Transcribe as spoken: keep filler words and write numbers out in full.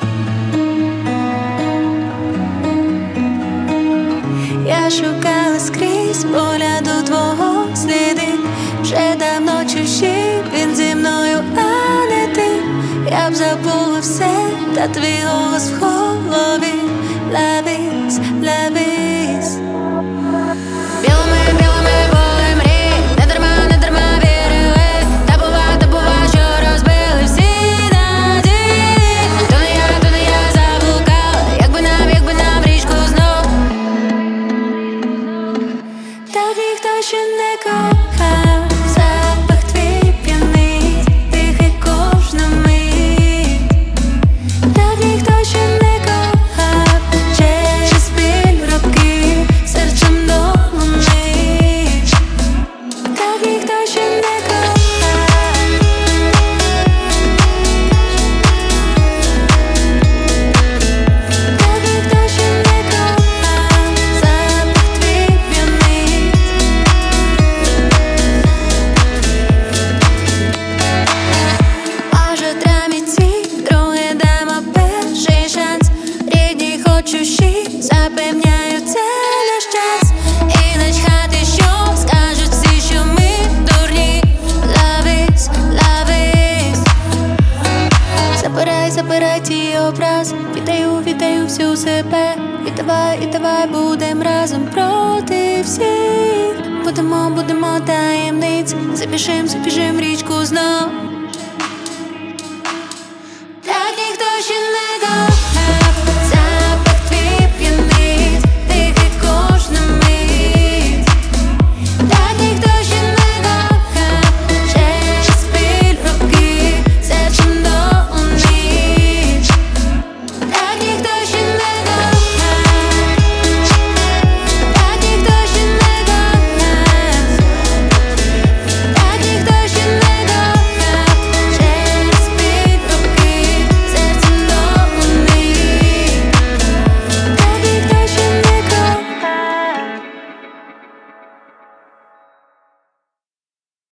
Я шукала скрізь погляду твого сліди, вже давно чужі, він зі мною, а не ти. Я б забула все, та твій голос в голові. Ловись, ловись. Білими, білими були мрії, не дарма, не дарма вірили. Та бува, та бува, що розбили всі надії. То не я, то не я заблукала, якби нам, якби нам річку знов. Так ніхто ще не кохав, запах твій п'яний, тихий кожна мить. Так ніхто ще не кохав, через біль роки, серцем долонить. Так ніхто ще не кохав. Так ніхто ще не кохав, запах твій п'яний. Може, траміці, друге дамо перший шанс. Рідні хочущі, запевняю, це наш час. І начхати, що скажуть всі, що ми дурні. Ловись, ловись. Забирай, забирай ті образ. Віддаю, віддаю всю себе. І давай, і давай будем разом проти всіх. Будемо, будемо таємниць. Запішем, запішем річку знов.